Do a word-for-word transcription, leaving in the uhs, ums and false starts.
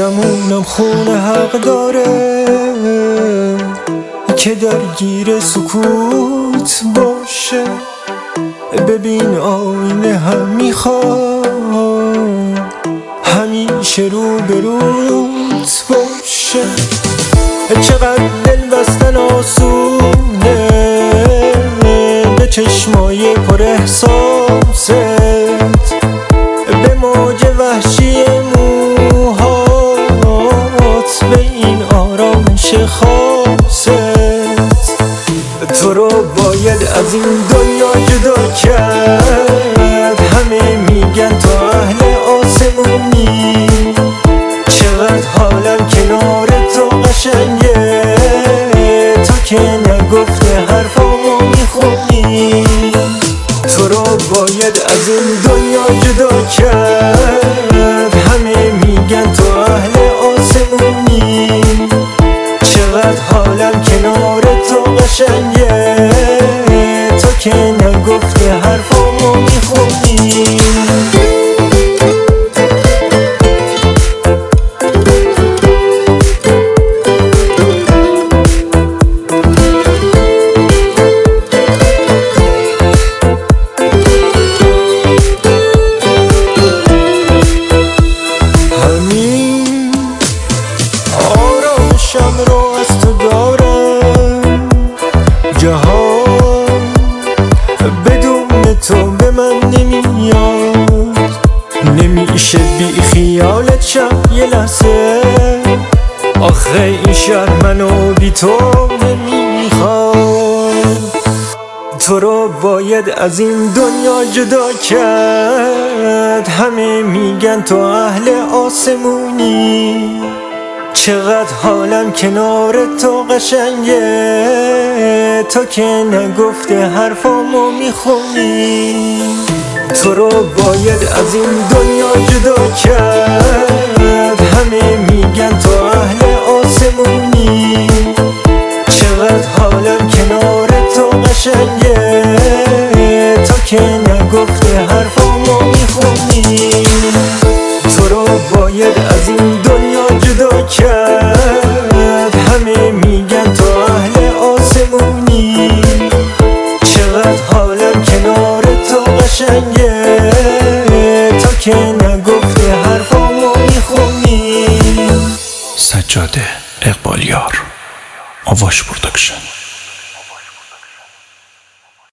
گمونم خونه حق داره که درگیر سکوت باشه. ببین آینه هم میخواد همیشه رو به روت باشه. چقدر دل بستن آسونه به چشمای پر احساست، به موج وحشی موهات، به این آرامش خاصت. تو رو باید از این دنیا جدا کرد، همه میگن تو اهل آسمونی. چقدر حالم کنار تو قشنگه، تو که نگفته حرفامو میخونی. تو رو باید از این دنیا جدا کرد، همه میگن تو اهل آسمونی. چقدر حالم کنار تو قشنگه، تو که نگفته حرفامو میخونی. آرامشم رو از تو دارم، جهان بدون تو به من نمیاد. نمیشه بی خیالت شم یه لحظه، آخه این شهر منو بی تو نمیخواد. تو رو باید از این دنیا جدا کرد، همه میگن تو اهل آسمونی. چقدر حالم کنار تو قشنگه، تو که نگفته حرفامو میخونی. تو رو باید از این دنیا جدا کرد، همه میگن تو اهل آسمونی. چقدر حالم کنار تو قشنگه، تو که نگفته حرفامو میخونی. تو رو باید از این دنیا جدا کرد، همه میگن تو اهل آسمونی. چقدر حالم کنار تو قشنگه، تو که نگفته حرفامو میخونی. سجاده اقبالیار، آواش پروداکشن.